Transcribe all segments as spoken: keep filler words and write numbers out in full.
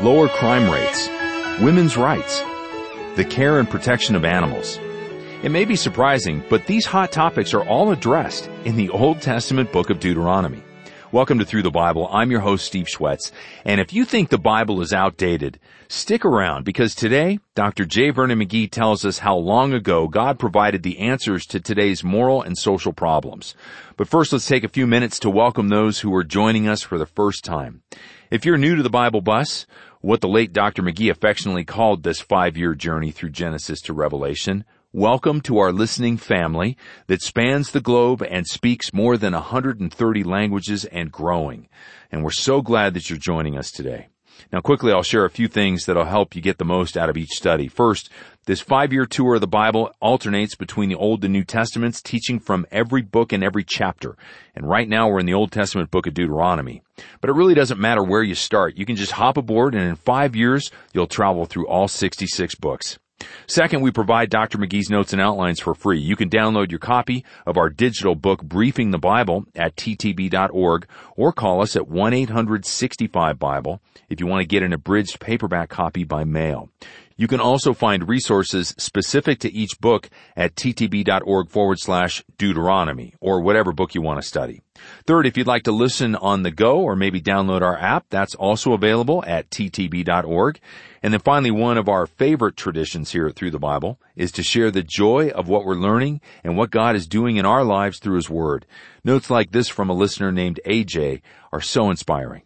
lower crime rates, women's rights, the care and protection of animals. It may be surprising, but these hot topics are all addressed in the Old Testament book of Deuteronomy. Welcome to Through the Bible. I'm your host, Steve Schwetz. And if you think the Bible is outdated, stick around, because today, Doctor J. Vernon McGee tells us how long ago God provided the answers to today's moral and social problems. But first, let's take a few minutes to welcome those who are joining us for the first time. If you're new to the Bible Bus, what the late Doctor McGee affectionately called this five-year journey through Genesis to Revelation, welcome to our listening family that spans the globe and speaks more than one hundred thirty languages and growing. And we're so glad that you're joining us today. Now, quickly, I'll share a few things that'll help you get the most out of each study. First, this five-year tour of the Bible alternates between the Old and New Testaments, teaching from every book and every chapter. And right now, we're in the Old Testament book of Deuteronomy. But it really doesn't matter where you start. You can just hop aboard, and in five years, you'll travel through all sixty-six books. Second, we provide Doctor McGee's notes and outlines for free. You can download your copy of our digital book, Briefing the Bible, at t t b dot org, or call us at one eight hundred sixty-five Bible if you want to get an abridged paperback copy by mail. You can also find resources specific to each book at ttb.org forward slash Deuteronomy, or whatever book you want to study. Third, if you'd like to listen on the go or maybe download our app, that's also available at t t b dot org. And then finally, one of our favorite traditions here at Through the Bible is to share the joy of what we're learning and what God is doing in our lives through His Word. Notes like this from a listener named A J are so inspiring.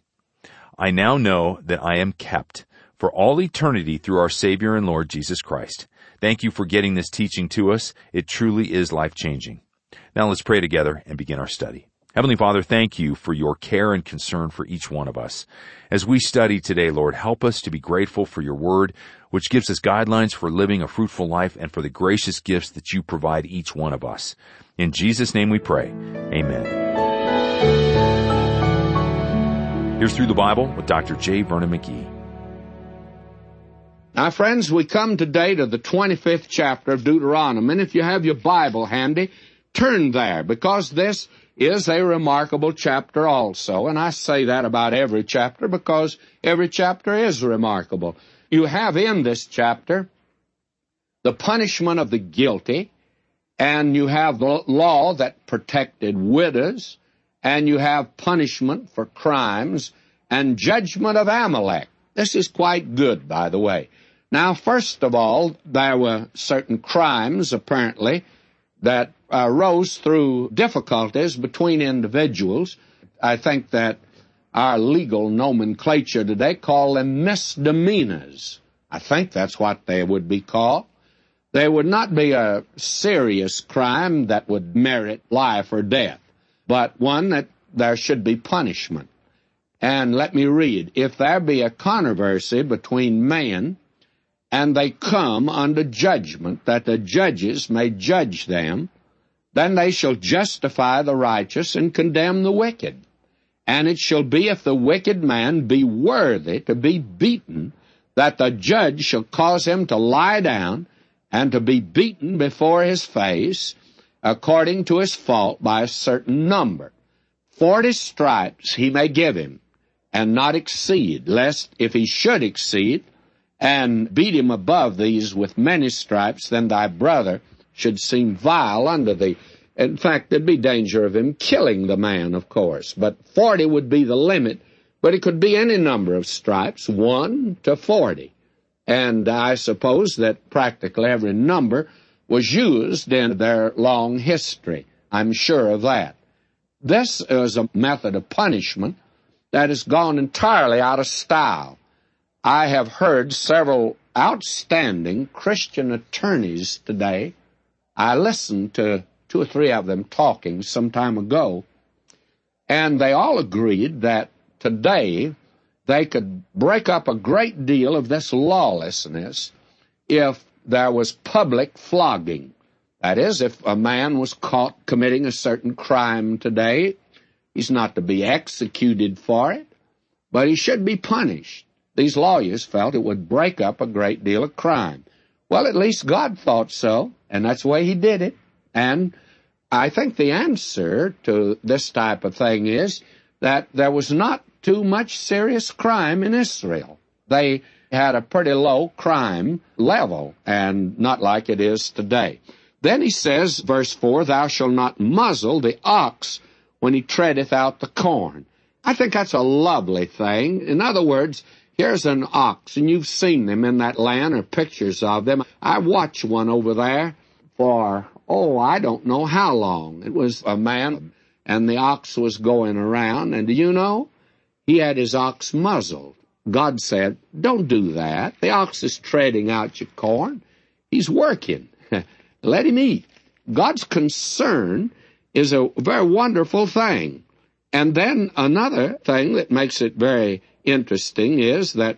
I now know that I am kept for all eternity through our Savior and Lord Jesus Christ. Thank you for getting this teaching to us. It truly is life-changing. Now let's pray together and begin our study. Heavenly Father, thank you for your care and concern for each one of us. As we study today, Lord, help us to be grateful for your word, which gives us guidelines for living a fruitful life and for the gracious gifts that you provide each one of us. In Jesus' name we pray. Amen. Here's Through the Bible with Doctor J. Vernon McGee. Now, friends, we come today to the twenty-fifth chapter of Deuteronomy, and if you have your Bible handy, turn there, because this is a remarkable chapter also. And I say that about every chapter because every chapter is remarkable. You have in this chapter the punishment of the guilty, and you have the law that protected widows, and you have punishment for crimes and judgment of Amalek. This is quite good, by the way. Now, first of all, there were certain crimes, apparently, that arose through difficulties between individuals. I think that our legal nomenclature today call them misdemeanors. I think that's what they would be called. They would not be a serious crime that would merit life or death, but one that there should be punishment. And let me read. If there be a controversy between men, and they come under judgment, that the judges may judge them, then they shall justify the righteous and condemn the wicked. And it shall be, if the wicked man be worthy to be beaten, that the judge shall cause him to lie down and to be beaten before his face, according to his fault by a certain number. Forty stripes he may give him, and not exceed, lest if he should exceed, and beat him above these with many stripes, then thy brother should seem vile unto thee. In fact, there'd be danger of him killing the man, of course. But forty would be the limit, but it could be any number of stripes, one to forty. And I suppose that practically every number was used in their long history. I'm sure of that. This is a method of punishment that has gone entirely out of style. I have heard several outstanding Christian attorneys today. I listened to two or three of them talking some time ago, and they all agreed that today they could break up a great deal of this lawlessness if there was public flogging. That is, if a man was caught committing a certain crime today, he's not to be executed for it, but he should be punished. These lawyers felt it would break up a great deal of crime. Well, at least God thought so, and that's the way He did it. And I think the answer to this type of thing is that there was not too much serious crime in Israel. They had a pretty low crime level, and not like it is today. Then he says, verse four, thou shalt not muzzle the ox when he treadeth out the corn. I think that's a lovely thing. In other words, here's an ox, and you've seen them in that land or pictures of them. I watched one over there for, oh, I don't know how long. It was a man, and the ox was going around, and do you know? He had his ox muzzled. God said, don't do that. The ox is treading out your corn. He's working. Let him eat. God's concern is a very wonderful thing. And then another thing that makes it very interesting is that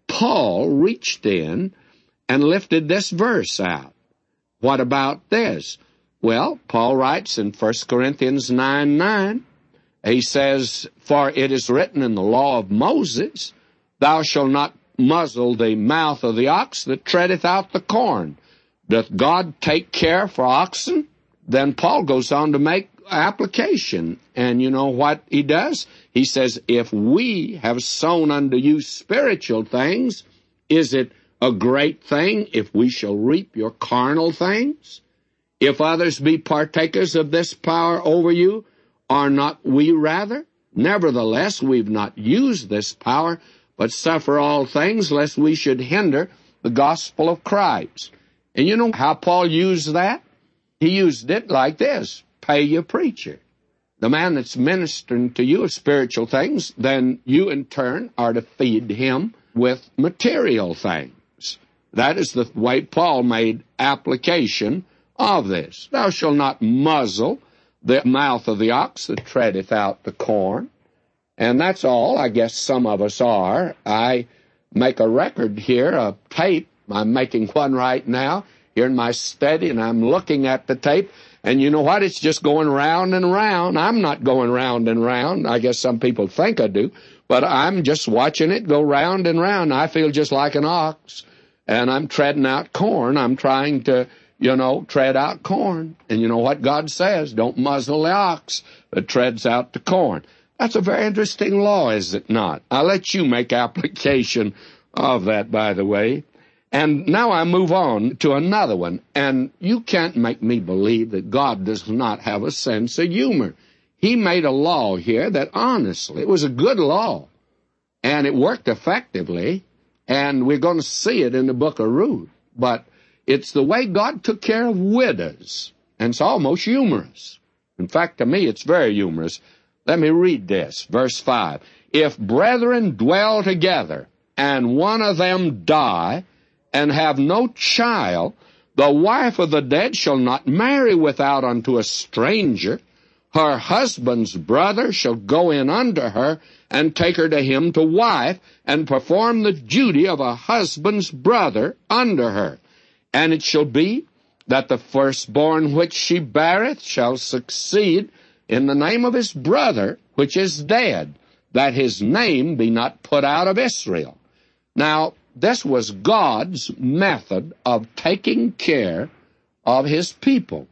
Paul reached in and lifted this verse out. What about this? Well, Paul writes in First Corinthians nine nine, he says, for it is written in the law of Moses, thou shalt not muzzle the mouth of the ox that treadeth out the corn. Doth God take care for oxen? Then Paul goes on to make application. And you know what he does? He says, if we have sown unto you spiritual things, is it a great thing if we shall reap your carnal things? If others be partakers of this power over you, are not we rather? Nevertheless, we've not used this power, but suffer all things, lest we should hinder the gospel of Christ. And you know how Paul used that? He used it like this: pay your preacher. The man that's ministering to you of spiritual things, then you in turn are to feed him with material things. That is the way Paul made application of this. Thou shalt not muzzle the mouth of the ox that treadeth out the corn. And that's all I guess some of us are. I make a record here, a tape. I'm making one right now here in my study, and I'm looking at the tape. And you know what? It's just going round and round. I'm not going round and round. I guess some people think I do. But I'm just watching it go round and round. I feel just like an ox. And I'm treading out corn. I'm trying to, you know, tread out corn. And you know what God says? Don't muzzle the ox that treads out the corn. That's a very interesting law, is it not? I'll let you make application of that, by the way. And now I move on to another one. And you can't make me believe that God does not have a sense of humor. He made a law here that honestly, it was a good law. And it worked effectively. And we're going to see it in the book of Ruth. But it's the way God took care of widows. And it's almost humorous. In fact, to me, it's very humorous. Let me read this, verse five. If brethren dwell together, and one of them die, and have no child, the wife of the dead shall not marry without unto a stranger. Her husband's brother shall go in unto her, and take her to him to wife, and perform the duty of a husband's brother under her. And it shall be that the firstborn which she beareth shall succeed in the name of his brother which is dead, that his name be not put out of Israel. Now, this was God's method of taking care of his people.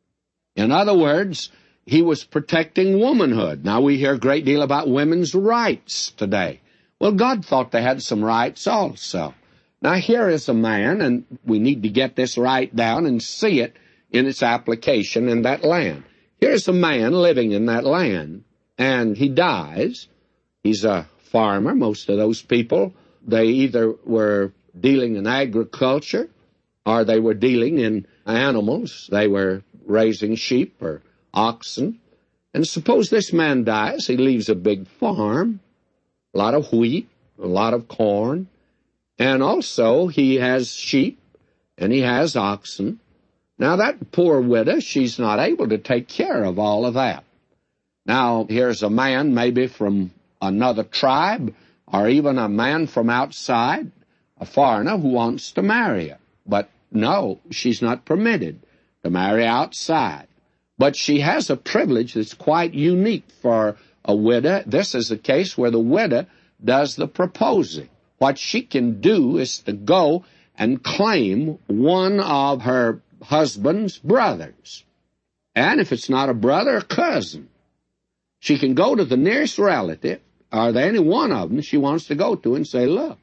In other words, he was protecting womanhood. Now, we hear a great deal about women's rights today. Well, God thought they had some rights also. Now, here is a man, and we need to get this right down and see it in its application in that land. Here's a man living in that land, and he dies. He's a farmer. Most of those people, they either were dealing in agriculture or they were dealing in animals. They were raising sheep or oxen. And suppose this man dies. He leaves a big farm, a lot of wheat, a lot of corn, and also he has sheep and he has oxen. Now, that poor widow, she's not able to take care of all of that. Now, here's a man maybe from another tribe, or even a man from outside, a foreigner who wants to marry her. But no, she's not permitted to marry outside. But she has a privilege that's quite unique for a widow. This is a case where the widow does the proposing. What she can do is to go and claim one of her husband's brothers. And if it's not a brother, a cousin. She can go to the nearest relative, or any one of them she wants to go to, and say, look,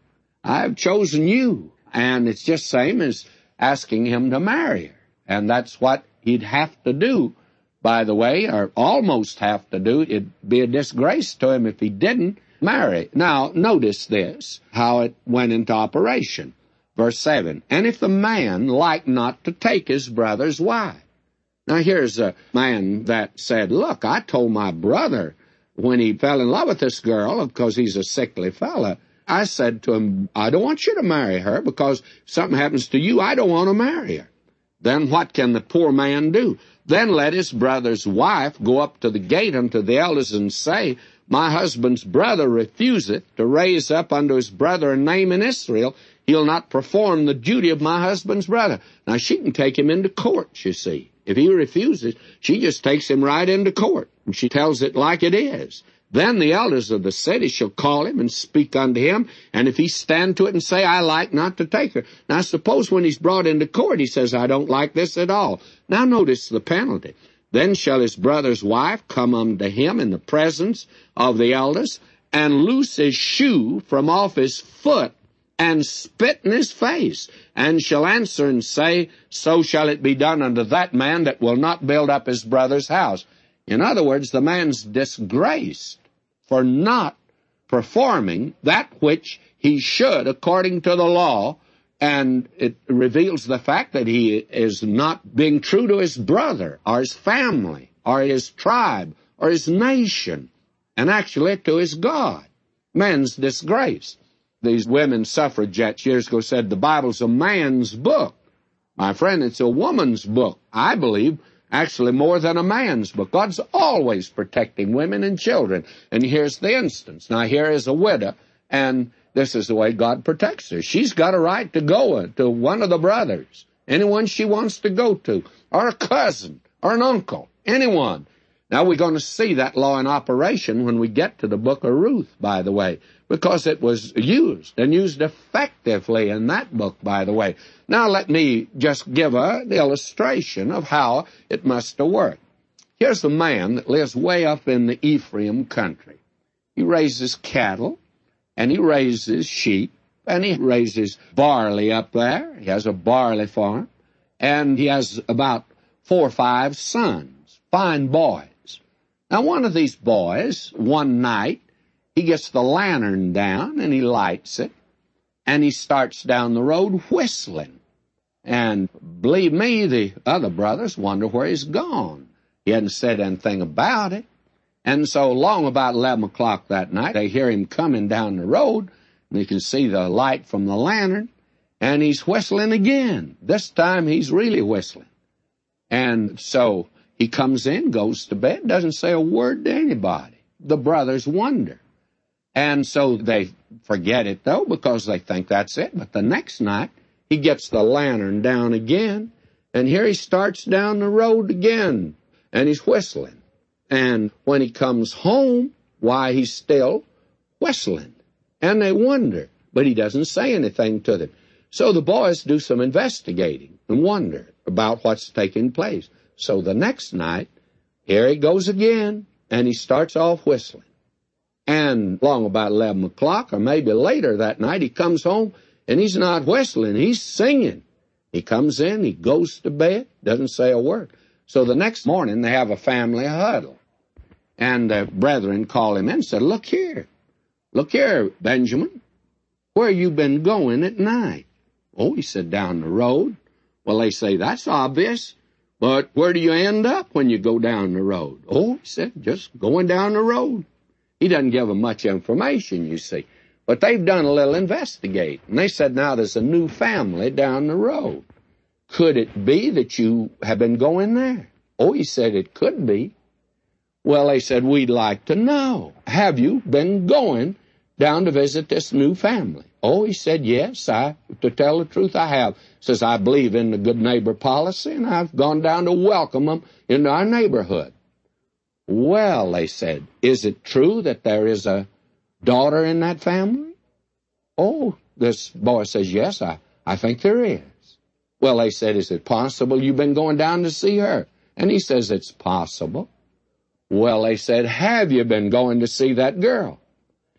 I've chosen you. And it's just same as asking him to marry her. And that's what he'd have to do, by the way, or almost have to do. It'd be a disgrace to him if he didn't marry. Now, notice this, how it went into operation. Verse seven, and if the man like not to take his brother's wife. Now, here's a man that said, look, I told my brother when he fell in love with this girl, because he's a sickly fella, I said to him, I don't want you to marry her, because if something happens to you, I don't want to marry her. Then what can the poor man do? Then let his brother's wife go up to the gate unto the elders and say, my husband's brother refuseth to raise up unto his brother a name in Israel. He'll not perform the duty of my husband's brother. Now, she can take him into court, you see. If he refuses, she just takes him right into court, and she tells it like it is. Then the elders of the city shall call him and speak unto him, and if he stand to it and say, I like not to take her. Now, suppose when he's brought into court, he says, I don't like this at all. Now, notice the penalty. Then shall his brother's wife come unto him in the presence of the elders, and loose his shoe from off his foot, and spit in his face, and shall answer and say, so shall it be done unto that man that will not build up his brother's house. In other words, the man's disgraced for not performing that which he should according to the law, and it reveals the fact that he is not being true to his brother, or his family, or his tribe, or his nation, and actually to his God. Man's disgrace. These women suffragettes years ago said the Bible's a man's book. My friend, it's a woman's book. I believe actually more than a man's book. God's always protecting women and children. And here's the instance. Now, here is a widow, and this is the way God protects her. She's got a right to go to one of the brothers, anyone she wants to go to, or a cousin, or an uncle, anyone. Now, we're going to see that law in operation when we get to the book of Ruth, by the way, because it was used, and used effectively in that book, by the way. Now, let me just give an illustration of how it must have worked. Here's a man that lives way up in the Ephraim country. He raises cattle, and he raises sheep, and he raises barley up there. He has a barley farm, and he has about four or five sons, fine boys. Now, one of these boys, one night, he gets the lantern down, and he lights it, and he starts down the road whistling. And believe me, the other brothers wonder where he's gone. He hadn't said anything about it. And so long about eleven o'clock that night, they hear him coming down the road, and you can see the light from the lantern, and he's whistling again. This time he's really whistling. And so he comes in, goes to bed, doesn't say a word to anybody. The brothers wonder. And so they forget it, though, because they think that's it. But the next night, he gets the lantern down again, and here he starts down the road again, and he's whistling. And when he comes home, why, he's still whistling. And they wonder, but he doesn't say anything to them. So the boys do some investigating and wonder about what's taking place. So the next night, here he goes again, and he starts off whistling. And long about eleven o'clock, or maybe later that night, he comes home, and he's not whistling, he's singing. He comes in, he goes to bed, doesn't say a word. So the next morning, they have a family huddle. And the brethren call him in and said, look here, look here, Benjamin, where you been going at night? Oh, he said, down the road. Well, they say, that's obvious, but where do you end up when you go down the road? Oh, he said, just going down the road. He doesn't give them much information, you see. But they've done a little investigating. And they said, now there's a new family down the road. Could it be that you have been going there? Oh, he said, it could be. Well, they said, we'd like to know. Have you been going down to visit this new family? Oh, he said, yes, I, to tell the truth, I have. Says, I believe in the good neighbor policy, and I've gone down to welcome them into our neighborhood. Well, they said, is it true that there is a daughter in that family? Oh, this boy says, yes, I, I think there is. Well, they said, is it possible you've been going down to see her? And he says, it's possible. Well, they said, have you been going to see that girl?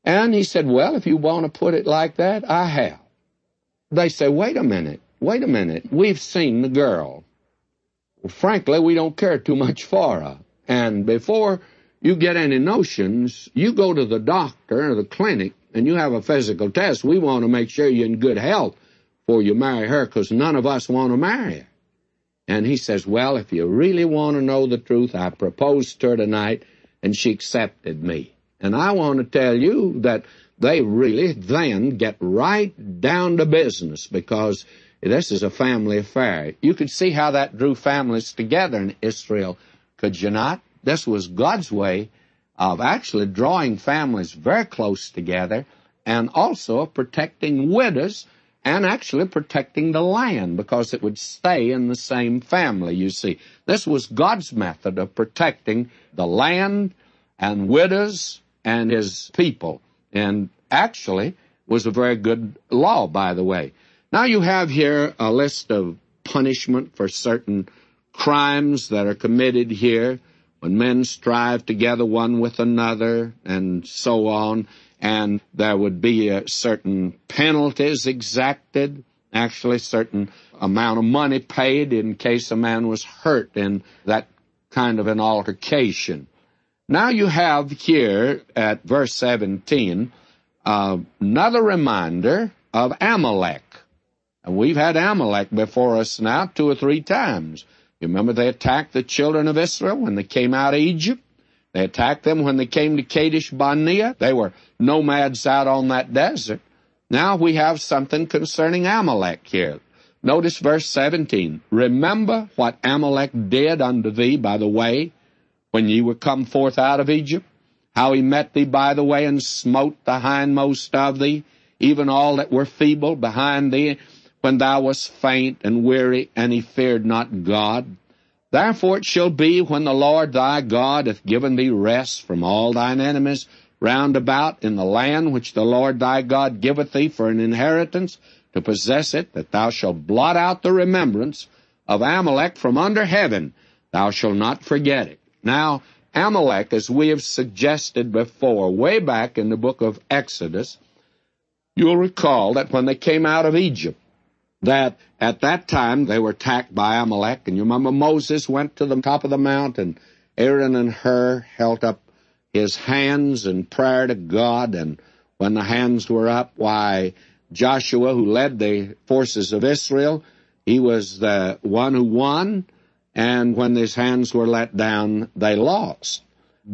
And he said, well, if you want to put it like that, I have. They say, wait a minute, wait a minute. We've seen the girl. Well, frankly, we don't care too much for her. And before you get any notions, you go to the doctor or the clinic and you have a physical test. We want to make sure you're in good health before you marry her, because none of us want to marry her. And he says, well, if you really want to know the truth, I proposed to her tonight, and she accepted me. And I want to tell you that they really then get right down to business, because this is a family affair. You could see how that drew families together in Israel, could you not? This was God's way of actually drawing families very close together, and also of protecting widows and actually protecting the land, because it would stay in the same family, you see. This was God's method of protecting the land and widows and his people, and actually was a very good law, by the way. Now you have here a list of punishment for certain crimes that are committed here, when men strive together one with another, and so on. And there would be uh, certain penalties exacted, actually certain amount of money paid in case a man was hurt in that kind of an altercation. Now you have here at verse seventeen uh, another reminder of Amalek. And we've had Amalek before us now two or three times. You remember they attacked the children of Israel when they came out of Egypt? They attacked them when they came to Kadesh Barnea. They were nomads out on that desert. Now we have something concerning Amalek here. Notice verse seventeen. Remember what Amalek did unto thee by the way, when ye were come forth out of Egypt, how he met thee by the way, and smote the hindmost of thee, even all that were feeble behind thee, when thou wast faint and weary, and he feared not God. Therefore it shall be, when the Lord thy God hath given thee rest from all thine enemies round about in the land which the Lord thy God giveth thee for an inheritance, to possess it, that thou shalt blot out the remembrance of Amalek from under heaven. Thou shalt not forget it. Now, Amalek, as we have suggested before, way back in the book of Exodus, you'll recall that when they came out of Egypt, that at that time they were attacked by Amalek. And you remember Moses went to the top of the mount, and Aaron and Hur held up his hands in prayer to God. And when the hands were up, why, Joshua, who led the forces of Israel, he was the one who won. And when his hands were let down, they lost.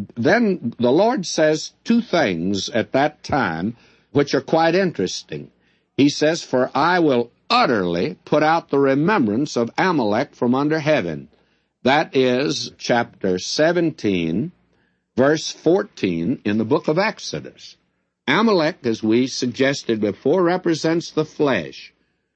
Then the Lord says two things at that time which are quite interesting. He says, for I will utterly put out the remembrance of Amalek from under heaven. That is chapter seventeen, verse fourteen in the book of Exodus. Amalek, as we suggested before, represents the flesh.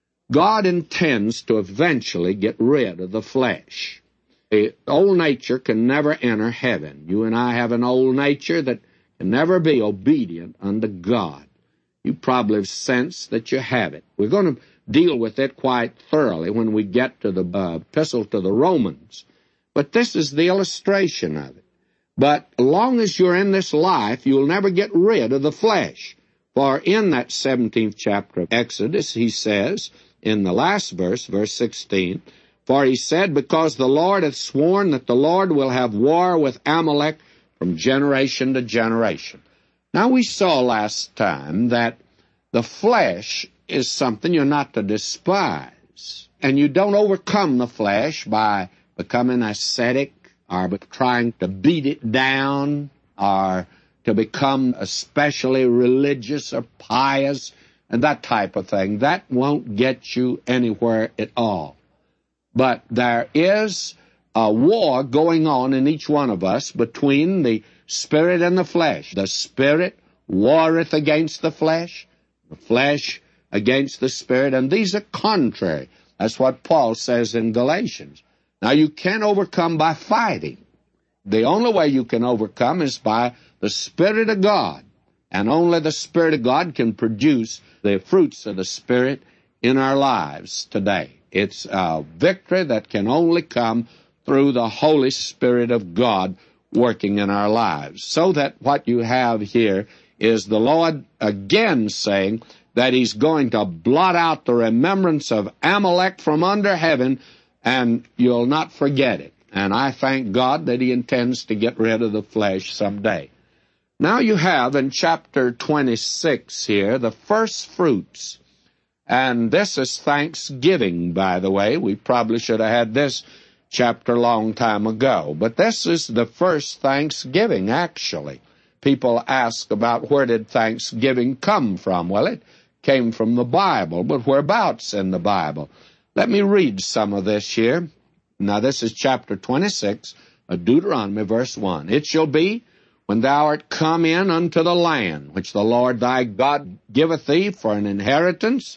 God intends to eventually get rid of the flesh. The old nature can never enter heaven. You and I have an old nature that can never be obedient unto God. You probably have sensed that you have it. We're going to deal with it quite thoroughly when we get to the uh, epistle to the Romans. But this is the illustration of it. But as long as you're in this life, you'll never get rid of the flesh. For in that seventeenth chapter of Exodus, he says, in the last verse, verse sixteen, for he said, because the Lord hath sworn that the Lord will have war with Amalek from generation to generation. Now, we saw last time that the flesh is something you're not to despise. And you don't overcome the flesh by becoming ascetic or by trying to beat it down or to become especially religious or pious and that type of thing. That won't get you anywhere at all. But there is a war going on in each one of us between the spirit and the flesh. The spirit warreth against the flesh, the flesh against the spirit, and these are contrary. That's what Paul says in Galatians. Now, you can't overcome by fighting. The only way you can overcome is by the Spirit of God, and only the Spirit of God can produce the fruits of the Spirit in our lives today. It's a victory that can only come through the Holy Spirit of God working in our lives. So that what you have here is the Lord again saying that He's going to blot out the remembrance of Amalek from under heaven, and you'll not forget it. And I thank God that He intends to get rid of the flesh someday. Now you have in chapter twenty-six here the first fruits. And this is Thanksgiving, by the way. We probably should have had this chapter a long time ago. But this is the first Thanksgiving, actually. People ask about where did Thanksgiving come from. Well, it came from the Bible, but whereabouts in the Bible? Let me read some of this here. Now, this is chapter twenty-six of Deuteronomy, verse one. It shall be, when thou art come in unto the land, which the Lord thy God giveth thee for an inheritance,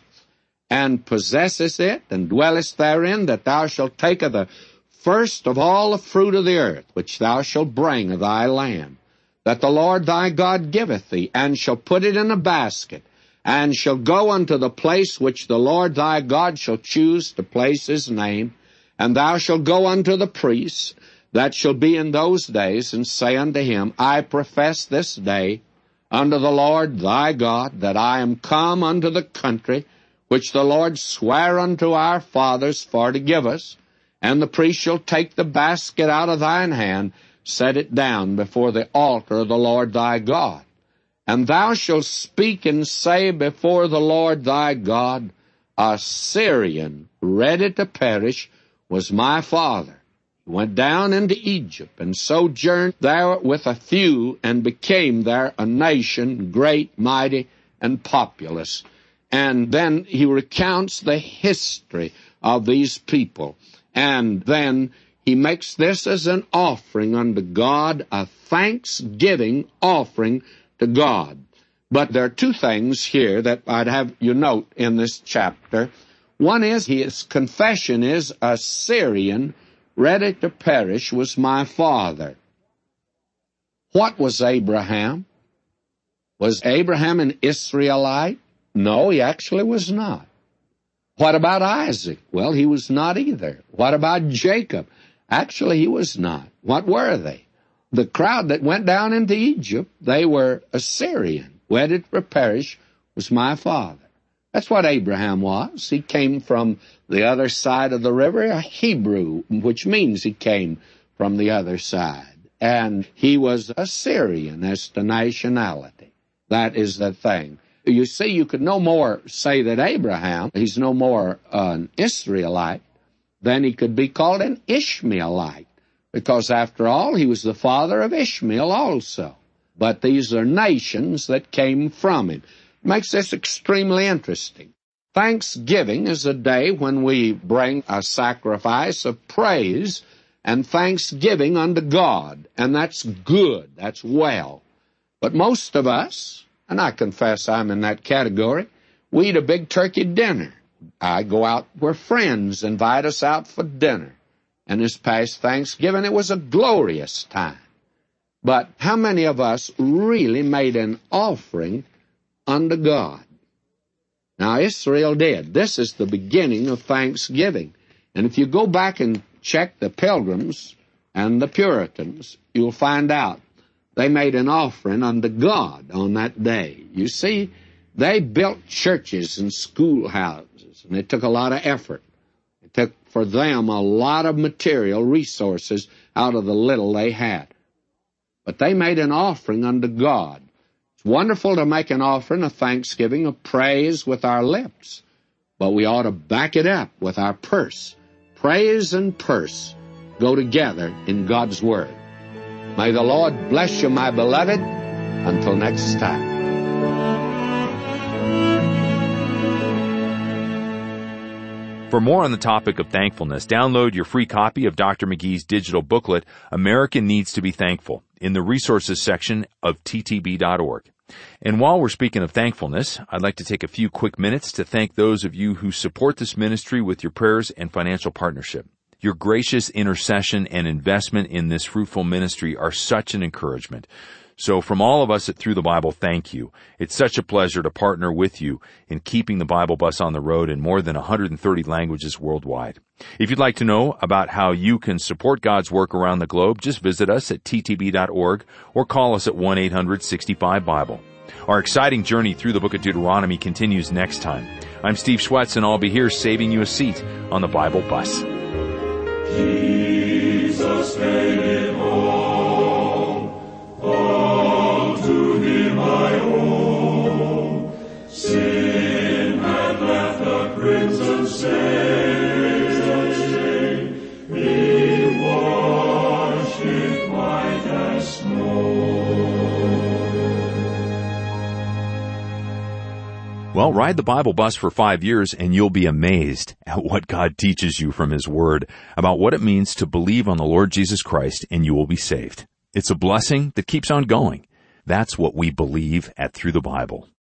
and possessest it, and dwellest therein, that thou shalt take of the first of all the fruit of the earth, which thou shalt bring of thy land, that the Lord thy God giveth thee, and shall put it in a basket, and shall go unto the place which the Lord thy God shall choose to place His name, and thou shalt go unto the priests that shall be in those days, and say unto him, I profess this day unto the Lord thy God, that I am come unto the country which the Lord sware unto our fathers for to give us, and the priest shall take the basket out of thine hand, set it down before the altar of the Lord thy God. And thou shalt speak and say before the Lord thy God, a Syrian ready to perish was my father. He went down into Egypt, and sojourned there with a few, and became there a nation great, mighty, and populous. And then he recounts the history of these people. And then he makes this as an offering unto God, a thanksgiving offering to God. But there are two things here that I'd have you note in this chapter. One is his confession is, a Syrian ready to perish was my father. What was Abraham? Was Abraham an Israelite? No, he actually was not. What about Isaac? Well, he was not either. What about Jacob? Actually, he was not. What were they? The crowd that went down into Egypt, they were Assyrian. Wedded to perish was my father. That's what Abraham was. He came from the other side of the river, a Hebrew, which means he came from the other side. And he was Assyrian as to nationality. That is the thing. You see, you could no more say that Abraham, he's no more an Israelite than he could be called an Ishmaelite, because after all, he was the father of Ishmael also. But these are nations that came from him. Makes this extremely interesting. Thanksgiving is a day when we bring a sacrifice of praise and thanksgiving unto God, and that's good, that's well. But most of us, and I confess I'm in that category, we eat a big turkey dinner. I go out where friends invite us out for dinner. And this past Thanksgiving, it was a glorious time. But how many of us really made an offering unto God? Now, Israel did. This is the beginning of Thanksgiving. And if you go back and check the Pilgrims and the Puritans, you'll find out they made an offering unto God on that day. You see, they built churches and schoolhouses, and it took a lot of effort. It took for them a lot of material resources out of the little they had. But they made an offering unto God. It's wonderful to make an offering of thanksgiving, of praise with our lips, but we ought to back it up with our purse. Praise and purse go together in God's Word. May the Lord bless you, my beloved. Until next time. For more on the topic of thankfulness, download your free copy of Doctor McGee's digital booklet, America Needs to be Thankful, in the resources section of T T B dot org. And while we're speaking of thankfulness, I'd like to take a few quick minutes to thank those of you who support this ministry with your prayers and financial partnership. Your gracious intercession and investment in this fruitful ministry are such an encouragement. So from all of us at Through the Bible, thank you. It's such a pleasure to partner with you in keeping the Bible bus on the road in more than one hundred thirty languages worldwide. If you'd like to know about how you can support God's work around the globe, just visit us at T T B dot org or call us at one eight hundred sixty-five Bible. Our exciting journey through the book of Deuteronomy continues next time. I'm Steve Schwetz, and I'll be here saving you a seat on the Bible bus. Jesus made it all, all to him I owe. Sin had left a crimson stain, he washed it white as snow. Well, ride the Bible bus for five years and you'll be amazed at what God teaches you from His Word about what it means to believe on the Lord Jesus Christ and you will be saved. It's a blessing that keeps on going. That's what we believe at Through the Bible.